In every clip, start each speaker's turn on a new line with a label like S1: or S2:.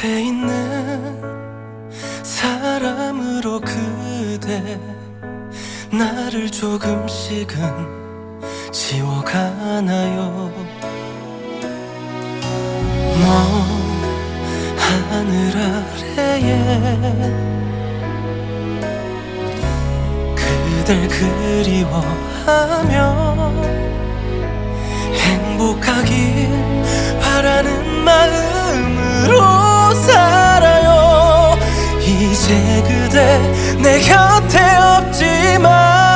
S1: 곁에 있는 사람으로 그대 나를 조금씩은 지워가나요? 먼 하늘 아래에 그댈 그리워하며 행복하길 바라는 마음으로 살아요. 이제 그대 내 곁에 없지만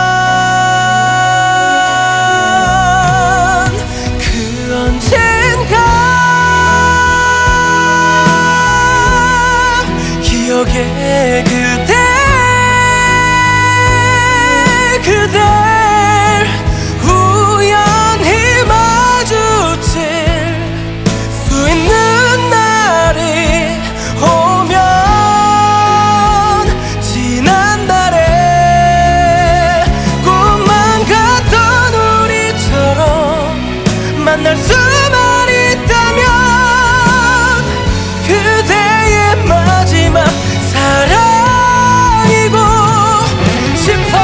S1: 그 언젠가 기억에 그댈 우연히 마주칠 수 있는 날이 오면 지난날에 꿈만 같던 우리처럼 만날 수만 있다면 그대의 마지막 사랑이고 싶어.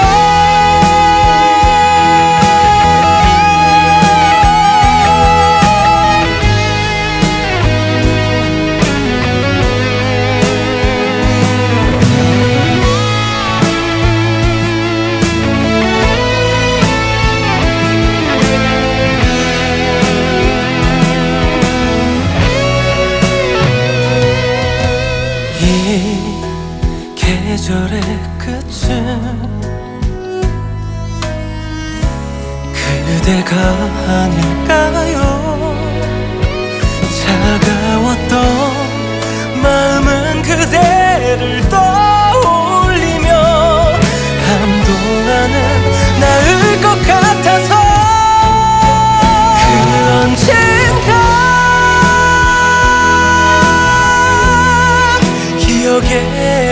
S1: 이 계절의 끝은 그대가 아닐까요? 차가웠던 마음은 그대를 떠올리며 한동안은 나을 것 같아서 그 언젠가 기억에